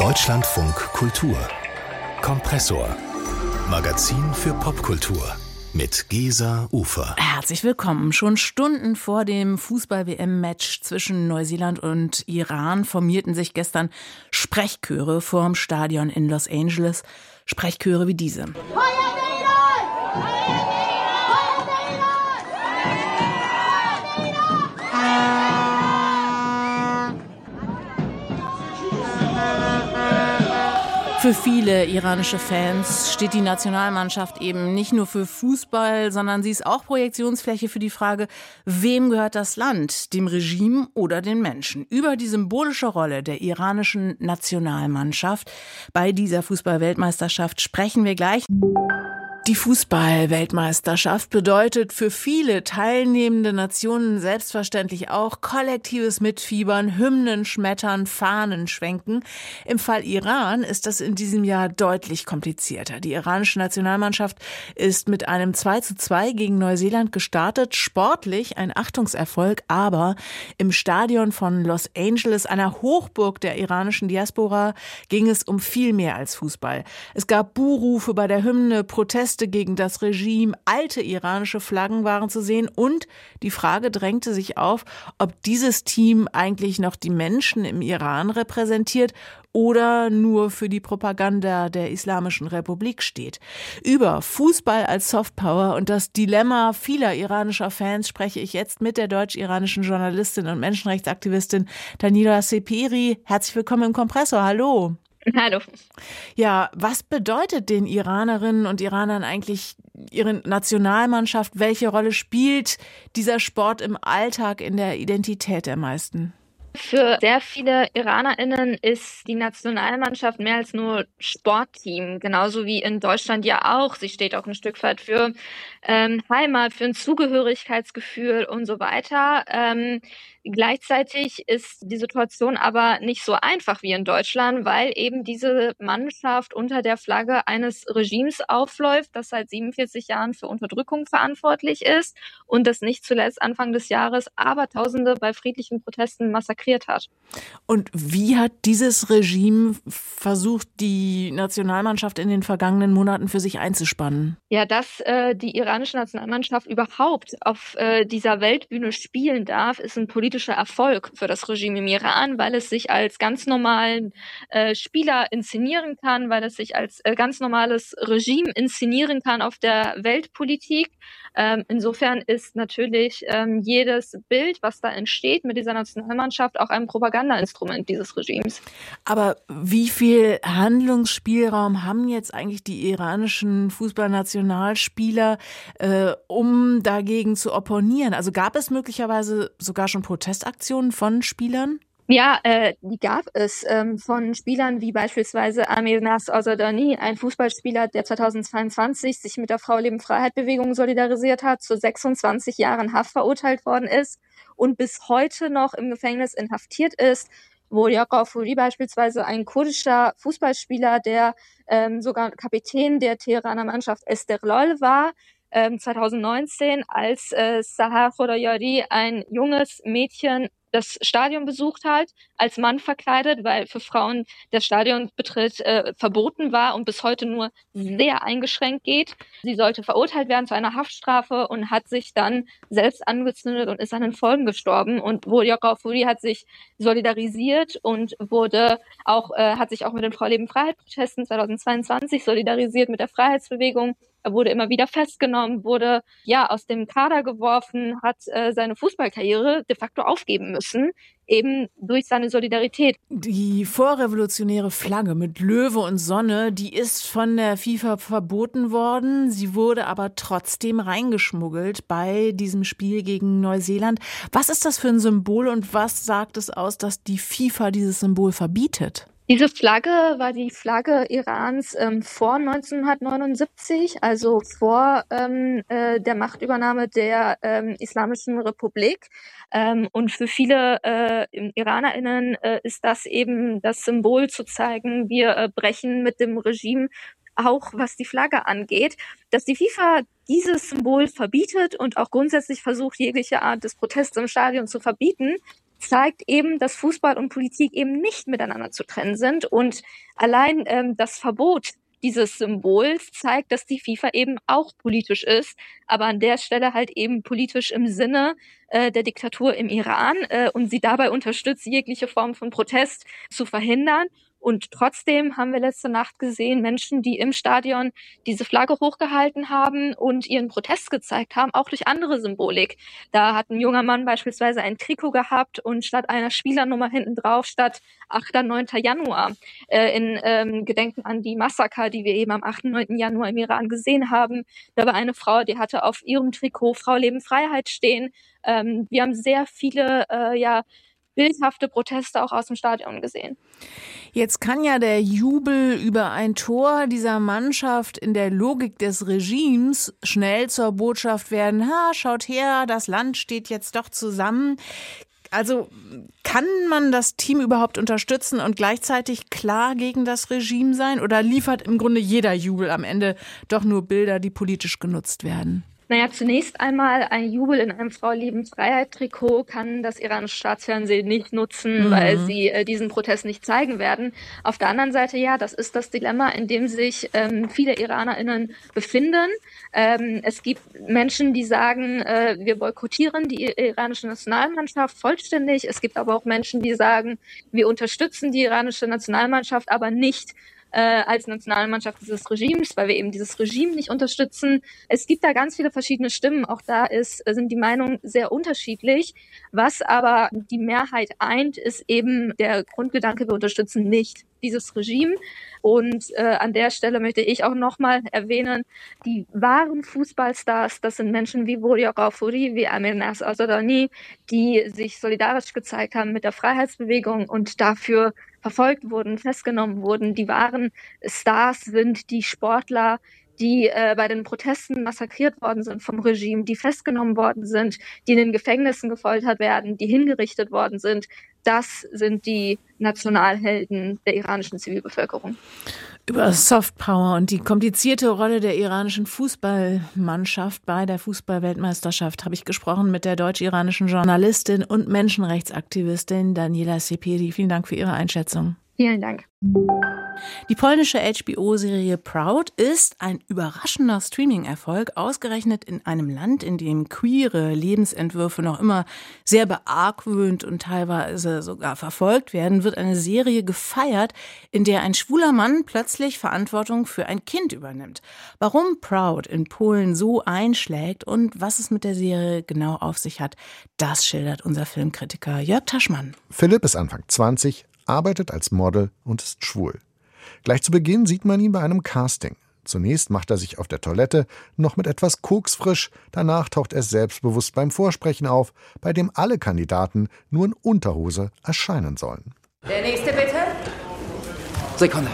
Deutschlandfunk Kultur Kompressor. Magazin für Popkultur mit Gesa Ufer. Herzlich willkommen. Schon Stunden vor dem Fußball-WM-Match zwischen Neuseeland und Iran formierten sich gestern Sprechchöre vorm Stadion in Los Angeles. Sprechchöre wie diese. Für viele iranische Fans steht die Nationalmannschaft eben nicht nur für Fußball, sondern sie ist auch Projektionsfläche für die Frage, wem gehört das Land, dem Regime oder den Menschen? Über die symbolische Rolle der iranischen Nationalmannschaft bei dieser Fußball-Weltmeisterschaft sprechen wir gleich. Die Fußball-Weltmeisterschaft bedeutet für viele teilnehmende Nationen selbstverständlich auch kollektives Mitfiebern, Hymnen schmettern, Fahnen schwenken. Im Fall Iran ist das in diesem Jahr deutlich komplizierter. Die iranische Nationalmannschaft ist mit einem 2:2 gegen Neuseeland gestartet. Sportlich ein Achtungserfolg, aber im Stadion von Los Angeles, einer Hochburg der iranischen Diaspora, ging es um viel mehr als Fußball. Es gab Buhrufe bei der Hymne, Proteste gegen das Regime, alte iranische Flaggen waren zu sehen und die Frage drängte sich auf, ob dieses Team eigentlich noch die Menschen im Iran repräsentiert oder nur für die Propaganda der Islamischen Republik steht. Über Fußball als Softpower und das Dilemma vieler iranischer Fans spreche ich jetzt mit der deutsch-iranischen Journalistin und Menschenrechtsaktivistin Daniela Seperi. Herzlich willkommen im Kompressor. Hallo. Hallo. Ja, was bedeutet den Iranerinnen und Iranern eigentlich ihre Nationalmannschaft? Welche Rolle spielt dieser Sport im Alltag, in der Identität der meisten? Für sehr viele IranerInnen ist die Nationalmannschaft mehr als nur Sportteam, genauso wie in Deutschland ja auch. Sie steht auch ein Stück weit für Heimat, für ein Zugehörigkeitsgefühl und so weiter. Gleichzeitig ist die Situation aber nicht so einfach wie in Deutschland, weil eben diese Mannschaft unter der Flagge eines Regimes aufläuft, das seit 47 Jahren für Unterdrückung verantwortlich ist und das nicht zuletzt Anfang des Jahres Abertausende bei friedlichen Protesten massakriert hat. Und wie hat dieses Regime versucht, die Nationalmannschaft in den vergangenen Monaten für sich einzuspannen? Ja, dass die iranische Nationalmannschaft überhaupt auf dieser Weltbühne spielen darf, ist ein politischer Erfolg für das Regime im Iran, weil es sich als ganz normalen Spieler inszenieren kann, weil es sich als ganz normales Regime inszenieren kann auf der Weltpolitik. Insofern ist natürlich jedes Bild, was da entsteht mit dieser Nationalmannschaft, auch ein Propagandainstrument dieses Regimes. Aber wie viel Handlungsspielraum haben jetzt eigentlich die iranischen Fußballnationalspieler, um dagegen zu opponieren? Also gab es möglicherweise sogar schon Protestaktionen von Spielern? Ja, die gab es von Spielern wie beispielsweise Amir Nasr Azadani, ein Fußballspieler, der 2022 sich mit der Frau-Leben-Freiheit-Bewegung solidarisiert hat, zu 26 Jahren Haft verurteilt worden ist und bis heute noch im Gefängnis inhaftiert ist. Volia Ghafouri beispielsweise, ein kurdischer Fußballspieler, der sogar Kapitän der Teheraner Mannschaft Esteghlal war, 2019, als Sahar Khodaiyari, ein junges Mädchen, das Stadion besucht hat, als Mann verkleidet, weil für Frauen der Stadionbetritt verboten war und bis heute nur sehr eingeschränkt geht. Sie sollte verurteilt werden zu einer Haftstrafe und hat sich dann selbst angezündet und ist an den Folgen gestorben. Und Volia Ghafouri hat sich solidarisiert und hat sich auch mit den Frau-Leben-Freiheit-Protesten 2022 solidarisiert, mit der Freiheitsbewegung. Er wurde immer wieder festgenommen, wurde aus dem Kader geworfen, hat seine Fußballkarriere de facto aufgeben müssen, eben durch seine Solidarität. Die vorrevolutionäre Flagge mit Löwe und Sonne, die ist von der FIFA verboten worden. Sie wurde aber trotzdem reingeschmuggelt bei diesem Spiel gegen Neuseeland. Was ist das für ein Symbol und was sagt es aus, dass die FIFA dieses Symbol verbietet? Diese Flagge war die Flagge Irans vor 1979, also vor der Machtübernahme der Islamischen Republik. Und für viele IranerInnen ist das eben das Symbol zu zeigen, wir brechen mit dem Regime auch was die Flagge angeht, dass die FIFA dieses Symbol verbietet und auch grundsätzlich versucht, jegliche Art des Protests im Stadion zu verbieten, zeigt eben, dass Fußball und Politik eben nicht miteinander zu trennen sind. Und allein das Verbot dieses Symbols zeigt, dass die FIFA eben auch politisch ist, aber an der Stelle halt eben politisch im Sinne der Diktatur im Iran und sie dabei unterstützt, jegliche Form von Protest zu verhindern. Und trotzdem haben wir letzte Nacht gesehen, Menschen, die im Stadion diese Flagge hochgehalten haben und ihren Protest gezeigt haben, auch durch andere Symbolik. Da hat ein junger Mann beispielsweise ein Trikot gehabt und statt einer Spielernummer hinten drauf statt 8. 9. Januar in Gedenken an die Massaker, die wir eben am 8. 9. Januar im Iran gesehen haben. Da war eine Frau, die hatte auf ihrem Trikot Frau, Leben, Freiheit stehen. Wir haben sehr viele bildhafte Proteste auch aus dem Stadion gesehen. Jetzt kann ja der Jubel über ein Tor dieser Mannschaft in der Logik des Regimes schnell zur Botschaft werden, schaut her, das Land steht jetzt doch zusammen. Also kann man das Team überhaupt unterstützen und gleichzeitig klar gegen das Regime sein? Oder liefert im Grunde jeder Jubel am Ende doch nur Bilder, die politisch genutzt werden? Naja, zunächst einmal ein Jubel in einem Frau-Leben-Freiheit-Trikot kann das iranische Staatsfernsehen nicht nutzen, weil sie diesen Protest nicht zeigen werden. Auf der anderen Seite, ja, das ist das Dilemma, in dem sich viele IranerInnen befinden. Es gibt Menschen, die sagen, wir boykottieren die iranische Nationalmannschaft vollständig. Es gibt aber auch Menschen, die sagen, wir unterstützen die iranische Nationalmannschaft, aber nicht als Nationalmannschaft dieses Regimes, weil wir eben dieses Regime nicht unterstützen. Es gibt da ganz viele verschiedene Stimmen. Auch da sind die Meinungen sehr unterschiedlich. Was aber die Mehrheit eint, ist eben der Grundgedanke, wir unterstützen nicht dieses Regime. Und an der Stelle möchte ich auch nochmal erwähnen, die wahren Fußballstars, das sind Menschen wie Voria Ghafouri, wie Amirnaz Azadani, die sich solidarisch gezeigt haben mit der Freiheitsbewegung und dafür verfolgt wurden, festgenommen wurden. Die wahren Stars sind die Sportler, die bei den Protesten massakriert worden sind vom Regime, die festgenommen worden sind, die in den Gefängnissen gefoltert werden, die hingerichtet worden sind. Das sind die Nationalhelden der iranischen Zivilbevölkerung. Über Softpower und die komplizierte Rolle der iranischen Fußballmannschaft bei der Fußballweltmeisterschaft habe ich gesprochen mit der deutsch-iranischen Journalistin und Menschenrechtsaktivistin Daniela Seperi. Vielen Dank für Ihre Einschätzung. Vielen Dank. Die polnische HBO-Serie Proud ist ein überraschender Streaming-Erfolg. Ausgerechnet in einem Land, in dem queere Lebensentwürfe noch immer sehr beargwöhnt und teilweise sogar verfolgt werden, wird eine Serie gefeiert, in der ein schwuler Mann plötzlich Verantwortung für ein Kind übernimmt. Warum Proud in Polen so einschlägt und was es mit der Serie genau auf sich hat, das schildert unser Filmkritiker Jörg Taschmann. Philipp ist Anfang 20, arbeitet als Model und ist schwul. Gleich zu Beginn sieht man ihn bei einem Casting. Zunächst macht er sich auf der Toilette noch mit etwas Koks frisch, danach taucht er selbstbewusst beim Vorsprechen auf, bei dem alle Kandidaten nur in Unterhose erscheinen sollen. Der nächste bitte. Sekunde.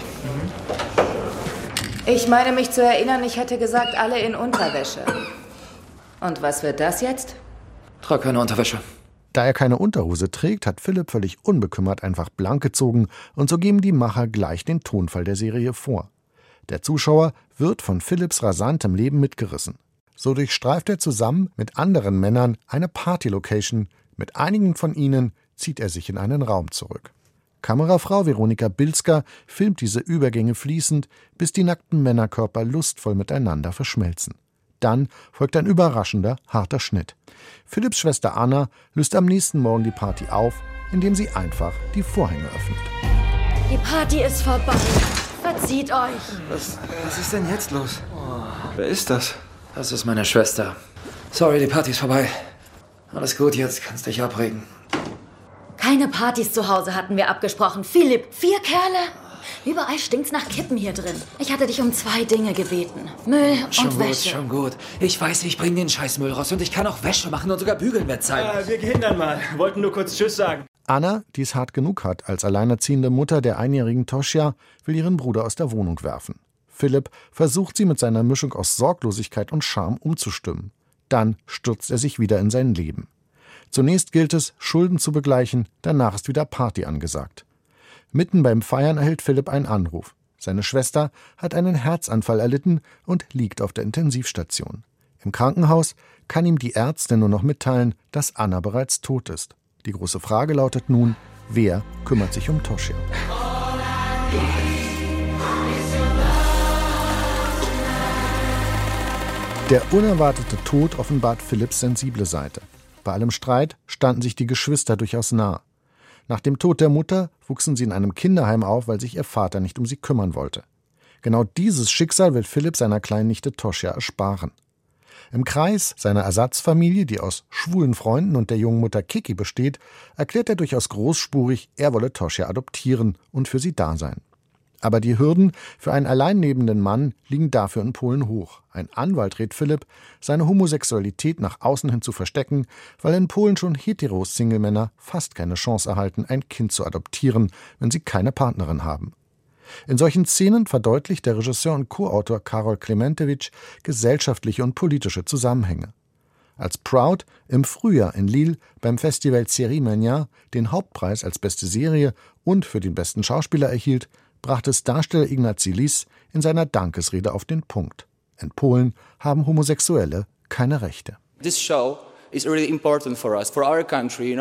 Ich meine mich zu erinnern, ich hätte gesagt, alle in Unterwäsche. Und was wird das jetzt? Trag keine Unterwäsche. Da er keine Unterhose trägt, hat Philipp völlig unbekümmert einfach blank gezogen und so geben die Macher gleich den Tonfall der Serie vor. Der Zuschauer wird von Philipps rasantem Leben mitgerissen. So durchstreift er zusammen mit anderen Männern eine Party-Location. Mit einigen von ihnen zieht er sich in einen Raum zurück. Kamerafrau Veronika Bilska filmt diese Übergänge fließend, bis die nackten Männerkörper lustvoll miteinander verschmelzen. Dann folgt ein überraschender, harter Schnitt. Philipps Schwester Anna löst am nächsten Morgen die Party auf, indem sie einfach die Vorhänge öffnet. Die Party ist vorbei. Verzieht euch. Was ist denn jetzt los? Wer ist das? Das ist meine Schwester. Sorry, die Party ist vorbei. Alles gut, jetzt kannst dich abregen. Keine Partys zu Hause hatten wir abgesprochen. Philipp, 4 Kerle? Überall stinkt's nach Kippen hier drin. Ich hatte dich um 2 Dinge gebeten. Müll und Wäsche. Schon gut. Ich weiß, ich bringe den Scheißmüll raus und ich kann auch Wäsche machen und sogar bügeln mit Zeit. Wir gehen dann mal. Wollten nur kurz Tschüss sagen. Anna, die es hart genug hat, als alleinerziehende Mutter der einjährigen Tosja, will ihren Bruder aus der Wohnung werfen. Philipp versucht sie mit seiner Mischung aus Sorglosigkeit und Scham umzustimmen. Dann stürzt er sich wieder in sein Leben. Zunächst gilt es, Schulden zu begleichen, danach ist wieder Party angesagt. Mitten beim Feiern erhält Philipp einen Anruf. Seine Schwester hat einen Herzanfall erlitten und liegt auf der Intensivstation. Im Krankenhaus kann ihm die Ärztin nur noch mitteilen, dass Anna bereits tot ist. Die große Frage lautet nun, wer kümmert sich um Toshia? Der unerwartete Tod offenbart Philips sensible Seite. Bei allem Streit standen sich die Geschwister durchaus nah. Nach dem Tod der Mutter wuchsen sie in einem Kinderheim auf, weil sich ihr Vater nicht um sie kümmern wollte. Genau dieses Schicksal will Philipp seiner kleinen Nichte Toshia ersparen. Im Kreis seiner Ersatzfamilie, die aus schwulen Freunden und der jungen Mutter Kiki besteht, erklärt er durchaus großspurig, er wolle Toshia adoptieren und für sie da sein. Aber die Hürden für einen allein lebenden Mann liegen dafür in Polen hoch. Ein Anwalt rät Philipp, seine Homosexualität nach außen hin zu verstecken, weil in Polen schon hetero-Single-Männer fast keine Chance erhalten, ein Kind zu adoptieren, wenn sie keine Partnerin haben. In solchen Szenen verdeutlicht der Regisseur und Co-Autor Karol Klementewicz gesellschaftliche und politische Zusammenhänge. Als Proud im Frühjahr in Lille beim Festival Série Mania den Hauptpreis als beste Serie und für den besten Schauspieler erhielt, brachte es Darsteller Ignacy Lis in seiner Dankesrede auf den Punkt. In Polen haben Homosexuelle keine Rechte. This show is really important for us, for our country,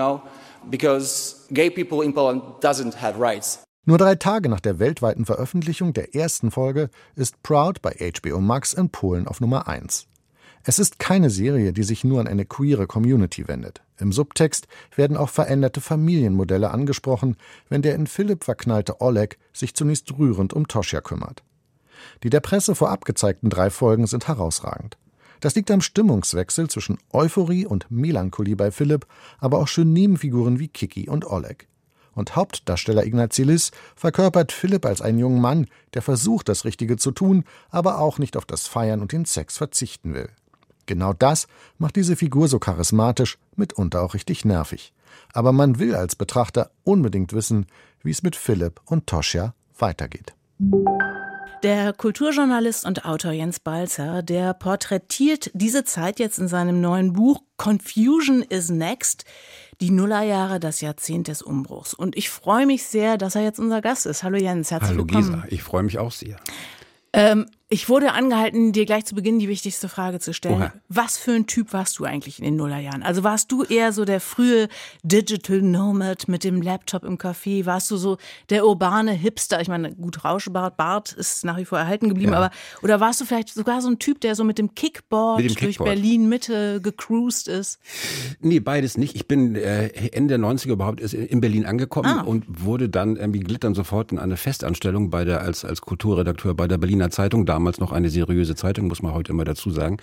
because gay people in Poland doesn't have rights. Nur 3 Tage nach der weltweiten Veröffentlichung der ersten Folge ist Proud bei HBO Max in Polen auf Nummer 1. Es ist keine Serie, die sich nur an eine queere Community wendet. Im Subtext werden auch veränderte Familienmodelle angesprochen, wenn der in Philipp verknallte Oleg sich zunächst rührend um Toshia kümmert. Die der Presse vorab gezeigten 3 Folgen sind herausragend. Das liegt am Stimmungswechsel zwischen Euphorie und Melancholie bei Philipp, aber auch schön Nebenfiguren wie Kiki und Oleg. Und Hauptdarsteller Ignacy Lis verkörpert Philipp als einen jungen Mann, der versucht, das Richtige zu tun, aber auch nicht auf das Feiern und den Sex verzichten will. Genau das macht diese Figur so charismatisch, mitunter auch richtig nervig. Aber man will als Betrachter unbedingt wissen, wie es mit Philipp und Toshia weitergeht. Der Kulturjournalist und Autor Jens Balzer, der porträtiert diese Zeit jetzt in seinem neuen Buch Confusion is Next, die Nullerjahre, das Jahrzehnt des Umbruchs. Und ich freue mich sehr, dass er jetzt unser Gast ist. Hallo Jens, herzlich willkommen. Hallo Gesa, ich freue mich auch sehr. Ich wurde angehalten, dir gleich zu Beginn die wichtigste Frage zu stellen. Oha. Was für ein Typ warst du eigentlich in den Nullerjahren? Also warst du eher so der frühe Digital Nomad mit dem Laptop im Café? Warst du so der urbane Hipster? Ich meine, gut, Rauschebart ist nach wie vor erhalten geblieben, Ja. aber oder warst du vielleicht sogar so ein Typ, der so mit dem Kickboard durch Berlin-Mitte gecruised ist? Nee, beides nicht. Ich bin Ende der 90er überhaupt in Berlin angekommen und wurde dann glitt dann sofort in eine Festanstellung als Kulturredakteur bei der Berliner Zeitung, damals noch eine seriöse Zeitung, muss man heute immer dazu sagen,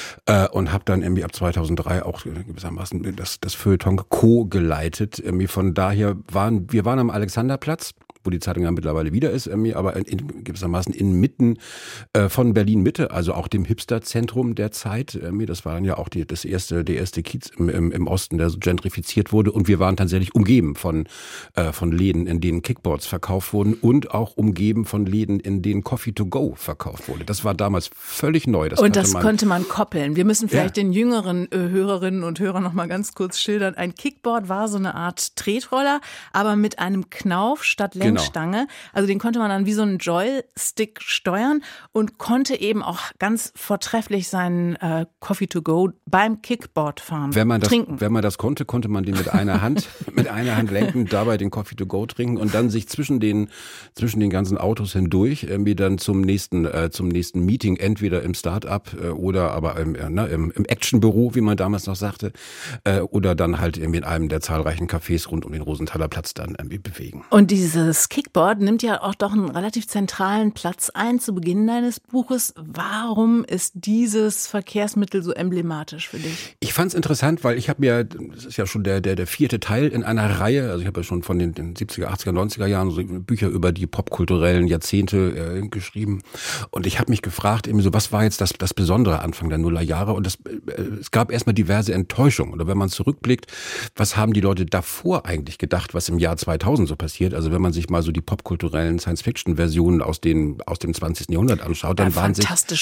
und habe dann ab 2003 auch gewissermaßen das Feuilleton co-geleitet. Von daher waren wir am Alexanderplatz, wo die Zeitung ja mittlerweile wieder ist, aber gewissermaßen inmitten von Berlin-Mitte, also auch dem Hipster-Zentrum der Zeit. Das war dann ja auch der erste Kiez im Osten, der so gentrifiziert wurde. Und wir waren tatsächlich umgeben von Läden, in denen Kickboards verkauft wurden und auch umgeben von Läden, in denen Coffee to go verkauft wurde. Das war damals völlig neu. Das konnte man koppeln. Wir müssen vielleicht den jüngeren Hörerinnen und Hörern noch mal ganz kurz schildern. Ein Kickboard war so eine Art Tretroller, aber mit einem Knauf statt Lenkstange. Also den konnte man dann wie so einen Joystick steuern und konnte eben auch ganz vortrefflich seinen Coffee to go beim Kickboardfahren trinken. Wenn man das konnte man den mit einer Hand lenken, dabei den Coffee to go trinken und dann sich zwischen den ganzen Autos hindurch irgendwie dann zum nächsten Meeting, entweder im Start-up oder aber im Actionbüro, wie man damals noch sagte, oder dann halt irgendwie in einem der zahlreichen Cafés rund um den Rosenthaler Platz dann irgendwie bewegen. Und dieses Kickboard nimmt ja auch doch einen relativ zentralen Platz ein zu Beginn deines Buches. Warum ist dieses Verkehrsmittel so emblematisch für dich? Ich fand es interessant, weil ich habe mir, das ist ja schon der 4. Teil in einer Reihe, also ich habe ja schon von den 70er, 80er, 90er Jahren so Bücher über die popkulturellen Jahrzehnte geschrieben und ich habe mich gefragt, eben so, was war jetzt das Besondere Anfang der Nullerjahre und es gab erstmal diverse Enttäuschungen oder wenn man zurückblickt, was haben die Leute davor eigentlich gedacht, was im Jahr 2000 so passiert, also wenn man sich sich mal so die popkulturellen Science-Fiction-Versionen aus dem 20. Jahrhundert anschaut, dann waren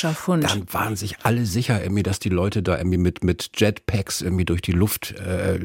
sich alle sicher, dass die Leute da mit Jetpacks durch die Luft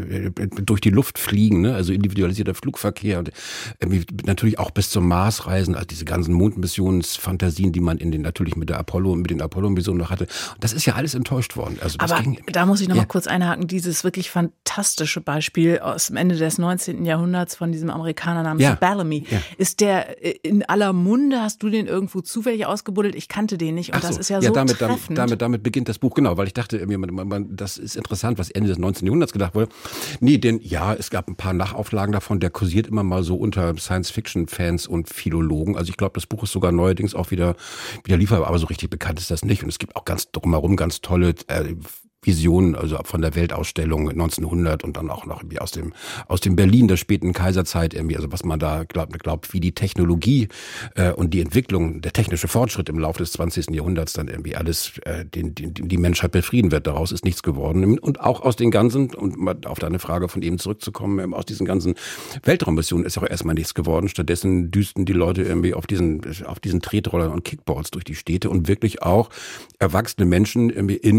fliegen, ne? Also individualisierter Flugverkehr und natürlich auch bis zum Mars reisen, also diese ganzen Mondmissionsfantasien, die man natürlich mit den Apollo-Missionen noch hatte. Und das ist ja alles enttäuscht worden. Also da muss ich noch mal kurz einhaken, dieses wirklich fantastische Beispiel aus dem Ende des 19. Jahrhunderts von diesem Amerikaner namens Bellamy. Ja. Ist der in aller Munde? Hast du den irgendwo zufällig ausgebuddelt? Ich kannte den nicht und das ist ja so treffend. Damit beginnt das Buch, genau, weil ich dachte, das ist interessant, was Ende des 19. Jahrhunderts gedacht wurde. Nee, es gab ein paar Nachauflagen davon, der kursiert immer mal so unter Science-Fiction-Fans und Philologen. Also ich glaube, das Buch ist sogar neuerdings auch wieder lieferbar, aber so richtig bekannt ist das nicht. Und es gibt auch ganz drumherum ganz tolle Visionen, also von der Weltausstellung 1900 und dann auch noch irgendwie aus dem Berlin der späten Kaiserzeit also was man da glaubt, wie die Technologie und die Entwicklung, der technische Fortschritt im Laufe des 20. Jahrhunderts dann alles die Menschheit befrieden wird. Daraus ist nichts geworden. Und auch aus den ganzen, und auf deine Frage von eben zurückzukommen, aus diesen ganzen Weltraummissionen ist auch erstmal nichts geworden. Stattdessen düsten die Leute auf diesen Tretrollern und Kickboards durch die Städte und wirklich auch erwachsene Menschen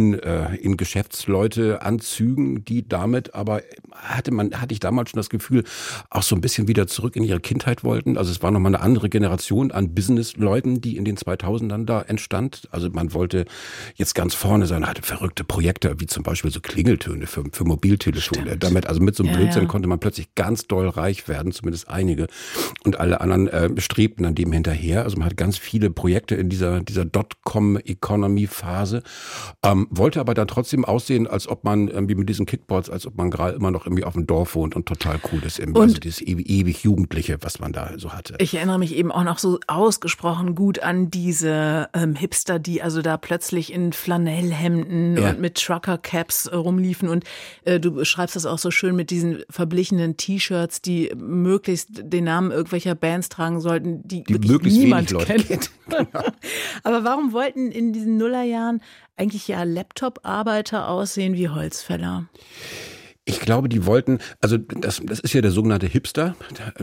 in Geschäftsleute Anzügen, die damit aber hatte ich damals schon das Gefühl, auch so ein bisschen wieder zurück in ihre Kindheit wollten. Also es war nochmal eine andere Generation an Businessleuten, die in den 2000ern da entstand. Also man wollte jetzt ganz vorne sein, hatte verrückte Projekte, wie zum Beispiel so Klingeltöne für Mobiltelefone. Damit, also mit so einem Blödsinn konnte man plötzlich ganz doll reich werden, zumindest einige. Und alle anderen strebten an dem hinterher. Also man hat ganz viele Projekte in dieser Dotcom-Economy-Phase, wollte aber dann trotzdem aussehen, als ob man irgendwie mit diesen Kickboards, als ob man gerade immer noch irgendwie auf dem Dorf wohnt und total cool ist. Also dieses ewig Jugendliche, was man da so hatte. Ich erinnere mich eben auch noch so ausgesprochen gut an diese Hipster, die also da plötzlich in Flanellhemden und mit Trucker-Caps rumliefen. Und du beschreibst das auch so schön mit diesen verblichenen T-Shirts, die möglichst den Namen irgendwelcher Bands tragen sollten, die wirklich niemand kennt. Genau. Aber warum wollten in diesen Nullerjahren eigentlich Laptop-Arbeiter aussehen wie Holzfäller? Ich glaube, die wollten, also das ist ja der sogenannte Hipster.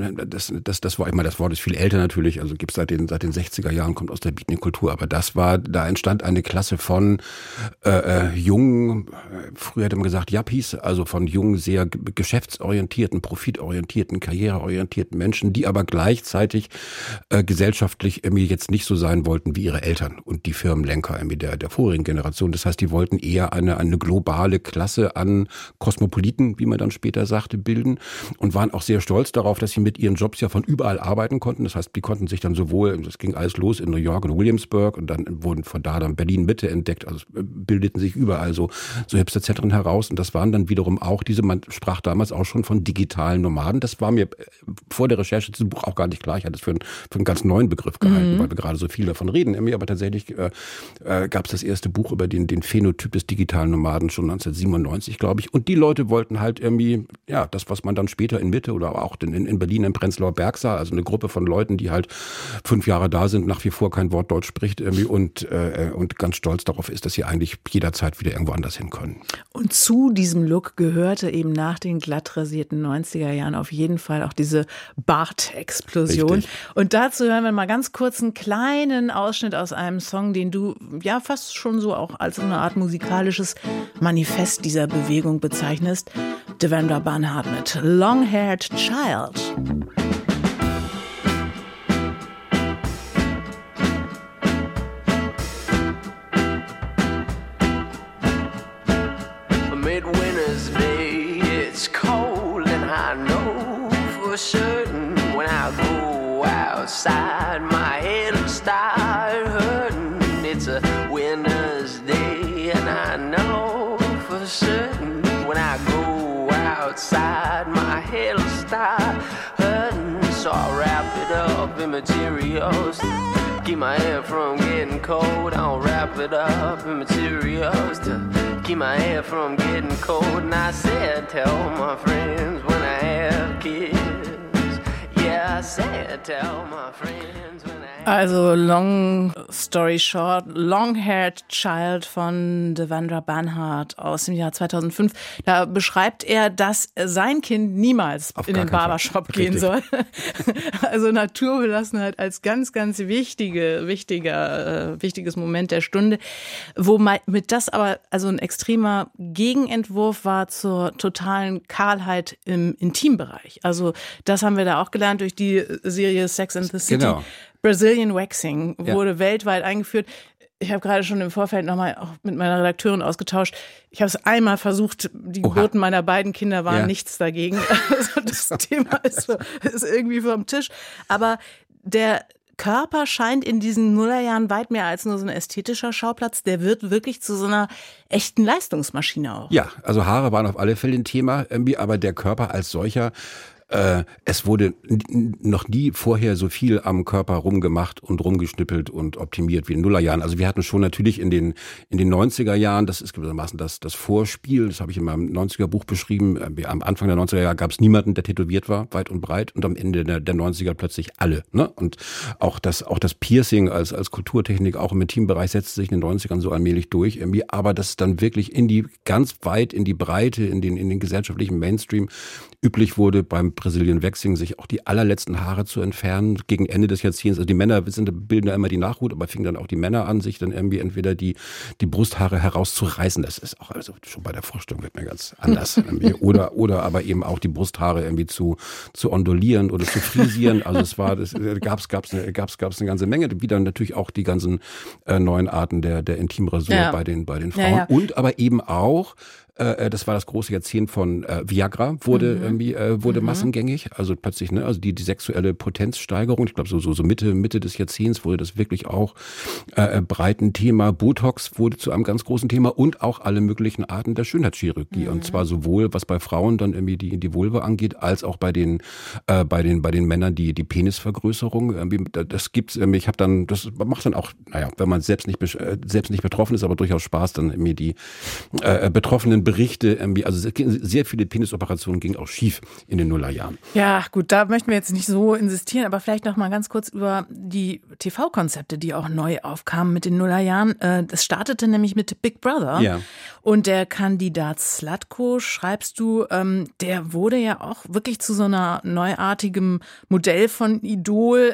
Das war immer, das Wort ist viel älter natürlich, also gibt es seit den 60er Jahren, kommt aus der Beatnik-Kultur, aber da entstand eine Klasse von jungen, früher hätte man gesagt Yuppies, also von jungen, sehr geschäftsorientierten, profitorientierten, karriereorientierten Menschen, die aber gleichzeitig gesellschaftlich irgendwie jetzt nicht so sein wollten wie ihre Eltern und die Firmenlenker irgendwie der vorigen Generation. Das heißt, die wollten eher eine globale Klasse an Kosmopoliten, wie man dann später sagte, bilden und waren auch sehr stolz darauf, dass sie mit ihren Jobs ja von überall arbeiten konnten. Das heißt, die konnten sich dann das ging alles los in New York und Williamsburg und dann wurden von da dann Berlin-Mitte entdeckt, also bildeten sich überall so Hipsterzentren heraus und das waren dann wiederum auch man sprach damals auch schon von digitalen Nomaden. Das war mir vor der Recherche zu diesem Buch auch gar nicht klar. Ich hatte es für einen ganz neuen Begriff gehalten, weil wir gerade so viel davon reden. Aber tatsächlich gab es das erste Buch über den Phänotyp des digitalen Nomaden schon 1997, glaube ich. Und die Leute wollten halt irgendwie, das, was man dann später in Mitte oder auch in Berlin im Prenzlauer Berg sah, also eine Gruppe von Leuten, die halt 5 Jahre da sind, nach wie vor kein Wort Deutsch spricht irgendwie und ganz stolz darauf ist, dass sie eigentlich jederzeit wieder irgendwo anders hin können. Und zu diesem Look gehörte eben nach den glatt rasierten 90er Jahren auf jeden Fall auch diese Bart-Explosion. Richtig. Und dazu hören wir mal ganz kurz einen kleinen Ausschnitt aus einem Song, den du fast schon so auch als eine Art musikalisches Manifest dieser Bewegung bezeichnest. Devendra Banhart mit Long-Haired Child. Midwinter's day, it's cold and I know for certain when I go outside my head will start hurting. It's a winter's day and I know for certain when I go outside my head will start hurting. So I'll wrap it up in materials to keep my hair from getting cold. I'll wrap it up in materials to keep my hair from getting cold. And I said, tell my friends when I have kids, yeah, Yeah, I said, tell my friends when I... Also Long Story Short, Long-Haired Child von Devendra Banhart aus dem Jahr 2005. Da beschreibt er, dass sein Kind niemals in den Barbershop gehen soll. Also Naturbelassenheit als ganz, ganz wichtiges Moment der Stunde. Womit das aber also ein extremer Gegenentwurf war zur totalen Kahlheit im Intimbereich. Also das haben wir da auch gelernt durch die Serie Sex and the City. Genau. Brazilian Waxing wurde weltweit eingeführt. Ich habe gerade schon im Vorfeld nochmal auch mit meiner Redakteurin ausgetauscht. Ich habe es einmal versucht, die Geburten meiner beiden Kinder waren nichts dagegen. Also das Thema ist irgendwie vom Tisch. Aber der Körper scheint in diesen Nullerjahren weit mehr als nur so ein ästhetischer Schauplatz. Der wird wirklich zu so einer echten Leistungsmaschine auch. Ja, also Haare waren auf alle Fälle ein Thema, aber der Körper als solcher, es wurde noch nie vorher so viel am Körper rumgemacht und rumgeschnippelt und optimiert wie in den Nullerjahren. Also wir hatten schon natürlich in den 90er Jahren, das ist gewissermaßen das Vorspiel, das habe ich in meinem 90er Buch beschrieben, am Anfang der 90er Jahre gab es niemanden, der tätowiert war, weit und breit, und am Ende der 90er plötzlich alle. Ne? Und auch das Piercing als Kulturtechnik auch im Intimbereich setzte sich in den 90ern so allmählich durch, aber das dann wirklich ganz weit in die Breite, in den gesellschaftlichen Mainstream üblich wurde, beim Brazilian Waxing sich auch die allerletzten Haare zu entfernen gegen Ende des Jahrzehnts. Also die Männer bilden ja immer die Nachhut, aber fingen dann auch die Männer an, sich dann irgendwie entweder die Brusthaare herauszureißen. Das ist auch, also schon bei der Vorstellung wird mir ganz anders. oder aber eben auch die Brusthaare irgendwie zu ondulieren oder zu frisieren. Also gab's eine ganze Menge. Wie dann natürlich auch die ganzen neuen Arten der Intimrasur bei den Frauen. Ja. Und aber eben auch, das war das große Jahrzehnt von Viagra, wurde massengängig. Also plötzlich, also die sexuelle Potenzsteigerung. Ich glaube, so Mitte des Jahrzehnts wurde das wirklich auch breit ein Thema. Botox wurde zu einem ganz großen Thema und auch alle möglichen Arten der Schönheitschirurgie. Und zwar sowohl, was bei Frauen dann irgendwie die Vulva angeht, als auch bei den Männern die Penisvergrößerung. Das gibt's. Das macht dann auch, wenn man selbst nicht betroffen ist, aber durchaus Spaß, dann irgendwie die Betroffenen Berichte, also sehr viele Penisoperationen gingen auch schief in den Nullerjahren. Ja, gut, da möchten wir jetzt nicht so insistieren, aber vielleicht noch mal ganz kurz über die TV-Konzepte, die auch neu aufkamen mit den Nullerjahren. Das startete nämlich mit Big Brother. Ja. Und der Kandidat Zlatko, schreibst du, der wurde ja auch wirklich zu so einer neuartigen Modell von Idol.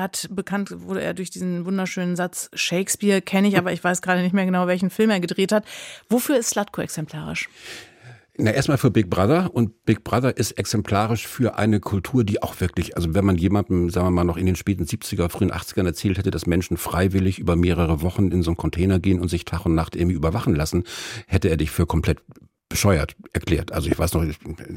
Wurde er durch diesen wunderschönen Satz, Shakespeare kenne ich, aber ich weiß gerade nicht mehr genau, welchen Film er gedreht hat. Wofür ist Zlatko exemplarisch? Erstmal für Big Brother, und Big Brother ist exemplarisch für eine Kultur, die auch wirklich, also wenn man jemandem, sagen wir mal, noch in den späten 70er, frühen 80ern erzählt hätte, dass Menschen freiwillig über mehrere Wochen in so einen Container gehen und sich Tag und Nacht irgendwie überwachen lassen, hätte er dich für komplett bescheuert erklärt. Also ich weiß noch,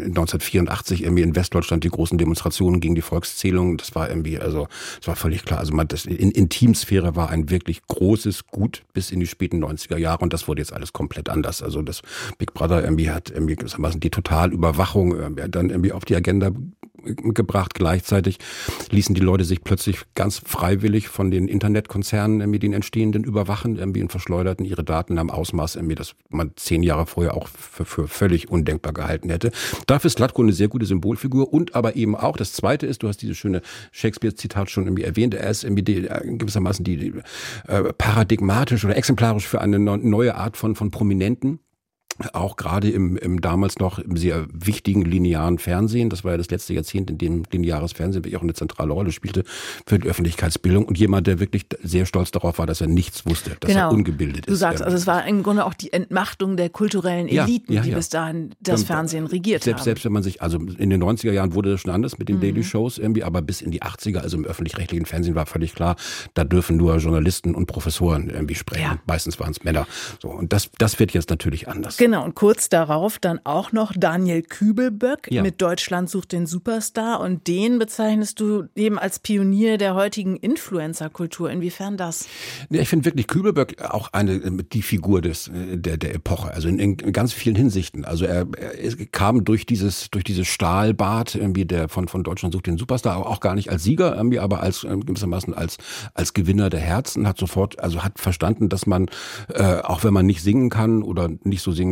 1984 irgendwie in Westdeutschland die großen Demonstrationen gegen die Volkszählung, das war irgendwie, also es war völlig klar, also das Intimsphäre war ein wirklich großes Gut bis in die späten 90er Jahre, und das wurde jetzt alles komplett anders. Also das Big Brother irgendwie hat irgendwie gewissermaßen die Totalüberwachung dann irgendwie auf die Agenda gebracht. Gleichzeitig ließen die Leute sich plötzlich ganz freiwillig von den Internetkonzernen irgendwie den entstehenden überwachen und verschleuderten ihre Daten am Ausmaß, das man 10 Jahre vorher auch für völlig undenkbar gehalten hätte. Dafür ist Zlatko eine sehr gute Symbolfigur, und aber eben auch, das Zweite ist, du hast dieses schöne Shakespeare-Zitat schon irgendwie erwähnt, er ist irgendwie gewissermaßen paradigmatisch oder exemplarisch für eine neue Art von Prominenten. Auch gerade im damals noch sehr wichtigen linearen Fernsehen. Das war ja das letzte Jahrzehnt, in dem lineares Fernsehen wirklich auch eine zentrale Rolle spielte für die Öffentlichkeitsbildung. Und jemand, der wirklich sehr stolz darauf war, dass er nichts wusste, dass er ungebildet ist. Du sagst, also es war im Grunde auch die Entmachtung der kulturellen Eliten, die bis dahin das Fernsehen regiert haben. Selbst wenn man sich, also in den 90er Jahren wurde das schon anders mit den Daily Shows aber bis in die 80er, also im öffentlich-rechtlichen Fernsehen war völlig klar, da dürfen nur Journalisten und Professoren sprechen. Ja. Meistens waren es Männer. So, und das wird jetzt natürlich anders. Genau, und kurz darauf dann auch noch Daniel Kübelböck mit Deutschland sucht den Superstar, und den bezeichnest du eben als Pionier der heutigen Influencer-Kultur. Inwiefern das? Ja, ich finde wirklich Kübelböck auch die Figur der Epoche, also in ganz vielen Hinsichten. Also er kam durch dieses Stahlbad der von Deutschland sucht den Superstar, auch gar nicht als Sieger, aber als gewissermaßen als Gewinner der Herzen, hat verstanden, dass man, auch wenn man nicht singen kann oder nicht so singen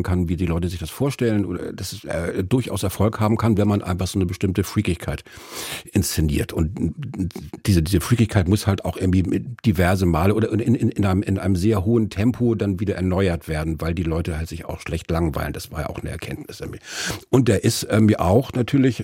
machen kann, wie die Leute sich das vorstellen, oder dass es durchaus Erfolg haben kann, wenn man einfach so eine bestimmte Freakigkeit inszeniert. Und diese Freakigkeit muss halt auch irgendwie diverse Male oder in einem sehr hohen Tempo dann wieder erneuert werden, weil die Leute halt sich auch schlecht langweilen. Das war ja auch eine Erkenntnis. Und der ist auch natürlich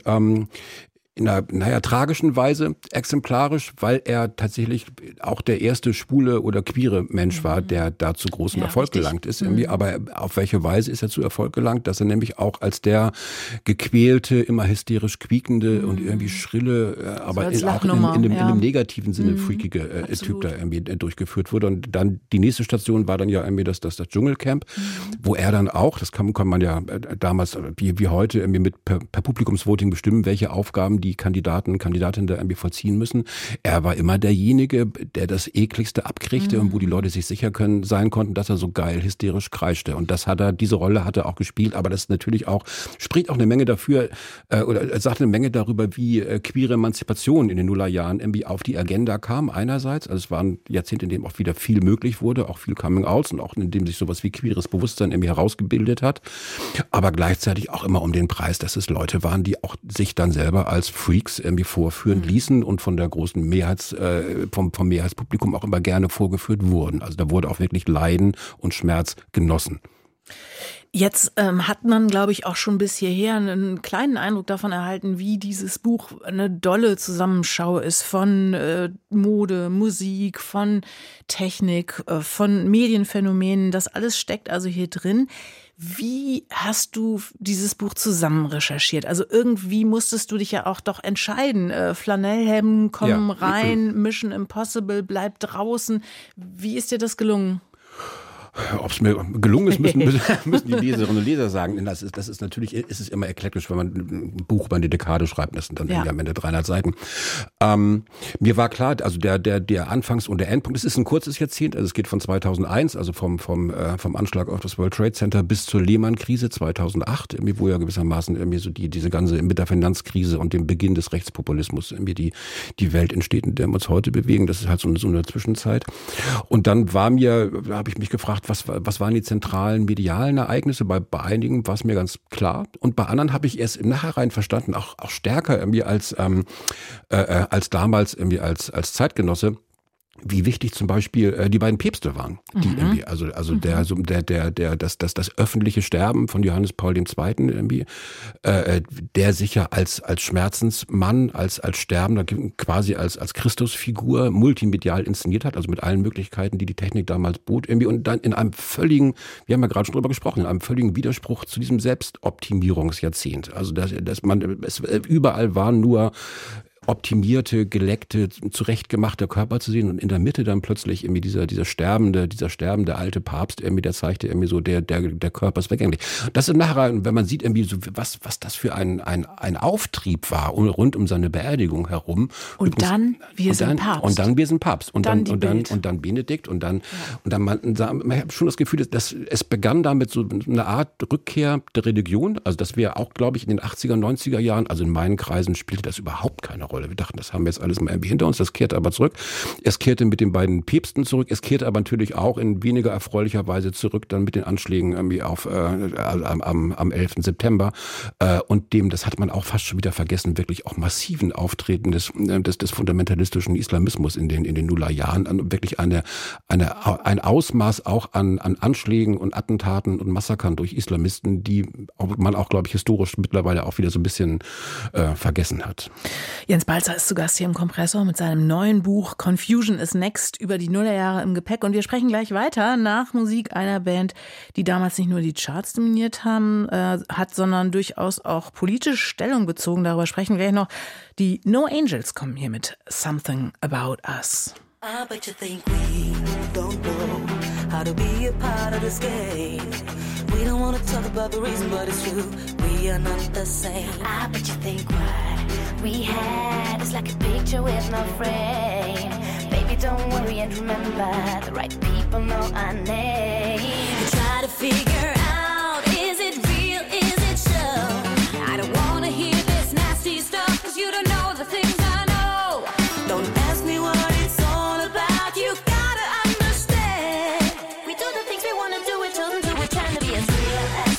in einer tragischen Weise exemplarisch, weil er tatsächlich auch der erste schwule oder queere Mensch war, der da zu großem Erfolg gelangt ist. Aber auf welche Weise ist er zu Erfolg gelangt? Dass er nämlich auch als der gequälte, immer hysterisch quiekende und irgendwie schrille, aber auch in dem negativen Sinne freakige Typ da irgendwie durchgeführt wurde. Und dann die nächste Station war dann ja irgendwie das Dschungelcamp, wo er dann auch, das kann man ja damals wie heute irgendwie per Publikumsvoting bestimmen, welche Aufgaben die Kandidatinnen da irgendwie vollziehen müssen. Er war immer derjenige, der das Ekligste abkriegte und wo die Leute sich sicher sein konnten, dass er so geil hysterisch kreischte. Und diese Rolle hat er auch gespielt, aber das ist natürlich auch, spricht auch eine Menge dafür, oder sagt eine Menge darüber, wie queere Emanzipation in den Nullerjahren irgendwie auf die Agenda kam einerseits. Also es waren Jahrzehnte, in denen auch wieder viel möglich wurde, auch viel Coming-outs und auch in dem sich sowas wie queeres Bewusstsein irgendwie herausgebildet hat. Aber gleichzeitig auch immer um den Preis, dass es Leute waren, die auch sich dann selber als Freaks irgendwie vorführen ließen und von der großen vom Mehrheitspublikum auch immer gerne vorgeführt wurden. Also da wurde auch wirklich Leiden und Schmerz genossen. Jetzt hat man, glaube ich, auch schon bis hierher einen kleinen Eindruck davon erhalten, wie dieses Buch eine dolle Zusammenschau ist von Mode, Musik, von Technik, von Medienphänomenen. Das alles steckt also hier drin. Wie hast du dieses Buch zusammen recherchiert? Also irgendwie musstest du dich ja auch doch entscheiden. Flanellhemden kommen rein, Mission Impossible bleibt draußen. Wie ist dir das gelungen? Ob es mir gelungen ist, müssen die Leserinnen und Leser sagen. Das ist natürlich, ist es immer eklektisch, wenn man ein Buch über eine Dekade schreibt. Das sind dann am Ende 300 Seiten. Mir war klar, also der Anfangs- und der Endpunkt, es ist ein kurzes Jahrzehnt, also es geht von 2001, also vom Anschlag auf das World Trade Center bis zur Lehman-Krise 2008, irgendwie, wo ja gewissermaßen irgendwie so diese ganze mit der Finanzkrise und dem Beginn des Rechtspopulismus irgendwie die Welt entsteht, in der wir uns heute bewegen. Das ist halt so eine Zwischenzeit. Und dann habe ich mich gefragt, was waren die zentralen medialen Ereignisse? Bei einigen war es mir ganz klar und bei anderen habe ich erst im Nachhinein verstanden, auch stärker irgendwie als damals irgendwie als Zeitgenosse, wie wichtig zum Beispiel die beiden Päpste waren, die irgendwie, das öffentliche Sterben von Johannes Paul II. Irgendwie, der sich ja als Schmerzensmann, als Sterbender, quasi als Christusfigur multimedial inszeniert hat, also mit allen Möglichkeiten, die Technik damals bot, irgendwie, und dann in einem völligen, wir haben ja gerade schon drüber gesprochen, in einem völligen Widerspruch zu diesem Selbstoptimierungsjahrzehnt. Also überall waren nur optimierte, geleckte, zurechtgemachte Körper zu sehen und in der Mitte dann plötzlich irgendwie dieser sterbende alte Papst irgendwie, der zeigte irgendwie so, der Körper ist vergänglich. Das ist nachher, wenn man sieht irgendwie so, was das für ein Auftrieb war rund um seine Beerdigung herum. Und übrigens, dann wir sind Papst. Und dann wir sind Papst. Und dann Benedikt und dann man hat schon das Gefühl, dass es begann damit so eine Art Rückkehr der Religion. Also das wäre auch, glaube ich, in den 80er, 90er Jahren, also in meinen Kreisen spielte das überhaupt keine Rolle. Wir dachten, das haben wir jetzt alles mal irgendwie hinter uns, das kehrte aber zurück. Es kehrte mit den beiden Päpsten zurück, es kehrte aber natürlich auch in weniger erfreulicher Weise zurück dann mit den Anschlägen irgendwie am 11. September und das hat man auch fast schon wieder vergessen, wirklich auch massiven Auftreten des fundamentalistischen Islamismus in den Nullerjahren, wirklich ein Ausmaß auch an Anschlägen und Attentaten und Massakern durch Islamisten, die man auch, glaube ich, historisch mittlerweile auch wieder so ein bisschen vergessen hat. Jens Balzer ist zu Gast hier im Kompressor mit seinem neuen Buch Confusion is Next über die Nullerjahre im Gepäck. Und wir sprechen gleich weiter nach Musik einer Band, die damals nicht nur die Charts dominiert hat, sondern durchaus auch politische Stellung bezogen. Darüber sprechen wir noch. Die No Angels kommen hier mit Something About Us. I bet you think we don't know how to be a part of this game. We don't want to talk about the reason, but it's true. We are not the same. I bet you think what we had is like a picture with no frame. Baby, don't worry and remember, the right people know our name. You try to figure out, is it real, is it show? I don't want to hear this nasty stuff, cause you don't know the things I know. Don't ask me what it's all about, you gotta understand. We do the things we wanna do, we're chosen to pretend to be as real as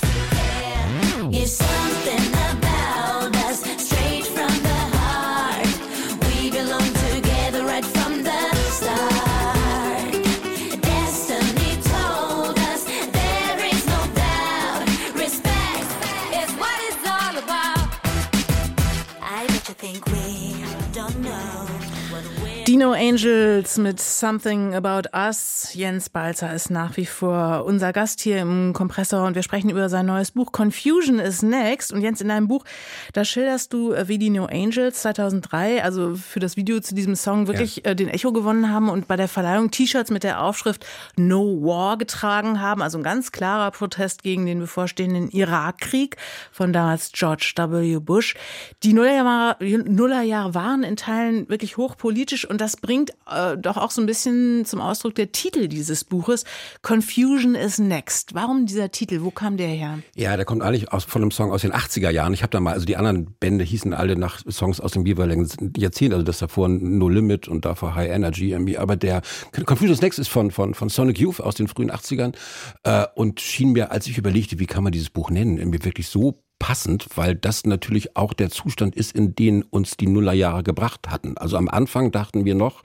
No Angels mit Something About Us. Jens Balzer ist nach wie vor unser Gast hier im Kompressor und wir sprechen über sein neues Buch Confusion is Next. Und Jens, in deinem Buch, da schilderst du, wie die No Angels 2003, also für das Video zu diesem Song, wirklich den Echo gewonnen haben und bei der Verleihung T-Shirts mit der Aufschrift No War getragen haben. Also ein ganz klarer Protest gegen den bevorstehenden Irakkrieg von damals George W. Bush. Die Nullerjahre waren in Teilen wirklich hochpolitisch und das bringt doch auch so ein bisschen zum Ausdruck der Titel dieses Buches. Confusion is Next. Warum dieser Titel? Wo kam der her? Ja, der kommt eigentlich von einem Song aus den 80er Jahren. Ich habe da mal, also die anderen Bände hießen alle nach Songs aus dem jeweiligen Jahrzehnt. Also das davor No Limit und davor High Energy irgendwie. Aber der Confusion is Next ist von Sonic Youth aus den frühen 80ern und schien mir, als ich überlegte, wie kann man dieses Buch nennen, irgendwie wirklich so passend, weil das natürlich auch der Zustand ist, in den uns die Nullerjahre gebracht hatten. Also am Anfang dachten wir noch,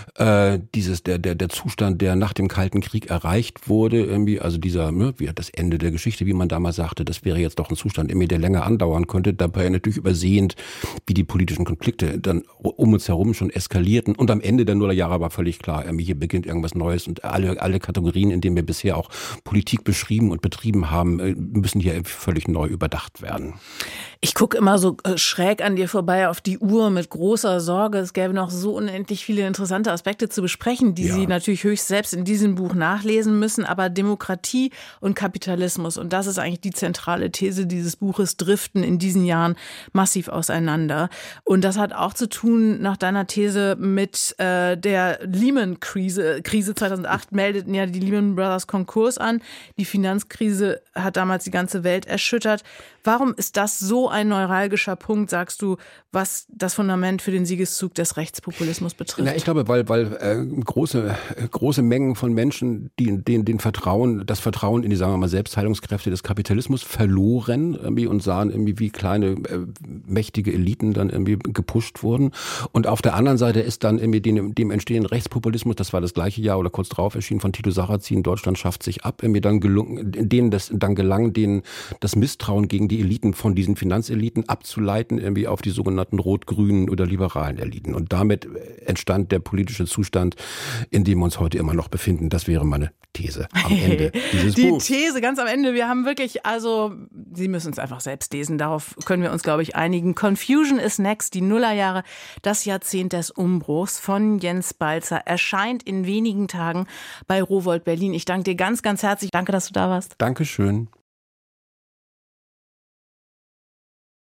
der Zustand, der nach dem Kalten Krieg erreicht wurde, irgendwie, also das Ende der Geschichte, wie man damals sagte, das wäre jetzt doch ein Zustand, der länger andauern könnte, dabei natürlich übersehend, wie die politischen Konflikte dann um uns herum schon eskalierten. Und am Ende der Nullerjahre war völlig klar, hier beginnt irgendwas Neues und alle Kategorien, in denen wir bisher auch Politik beschrieben und betrieben haben, müssen hier völlig neu überdacht werden. Ich gucke immer so schräg an dir vorbei auf die Uhr mit großer Sorge. Es gäbe noch so unendlich viele interessante Aspekte zu besprechen, die Sie natürlich höchst selbst in diesem Buch nachlesen müssen. Aber Demokratie und Kapitalismus, und das ist eigentlich die zentrale These dieses Buches, driften in diesen Jahren massiv auseinander. Und das hat auch zu tun, nach deiner These, mit der Lehman-Krise 2008 meldeten ja die Lehman Brothers Konkurs an. Die Finanzkrise hat damals die ganze Welt erschüttert. Warum ist das so ein neuralgischer Punkt, sagst du, was das Fundament für den Siegeszug des Rechtspopulismus betrifft? Na, ich glaube, weil große Mengen von Menschen, die das Vertrauen in die, sagen wir mal, Selbstheilungskräfte des Kapitalismus verloren und sahen wie kleine mächtige Eliten dann gepusht wurden. Und auf der anderen Seite ist dann dem entstehenden Rechtspopulismus, das war das gleiche Jahr oder kurz drauf erschienen von Tito Sarrazin, Deutschland schafft sich ab, dann gelang denen das Misstrauen gegen die Eliten von diesen Finanzeliten abzuleiten, auf die sogenannten rot-grünen oder liberalen Eliten. Und damit entstand der politische Zustand, in dem wir uns heute immer noch befinden. Das wäre meine These am Ende dieses Buchs. Die These ganz am Ende. Wir haben wirklich, Sie müssen es einfach selbst lesen. Darauf können wir uns, glaube ich, einigen. Confusion is Next, die Nullerjahre, das Jahrzehnt des Umbruchs von Jens Balzer, erscheint in wenigen Tagen bei Rowohlt Berlin. Ich danke dir ganz, ganz herzlich. Danke, dass du da warst. Dankeschön.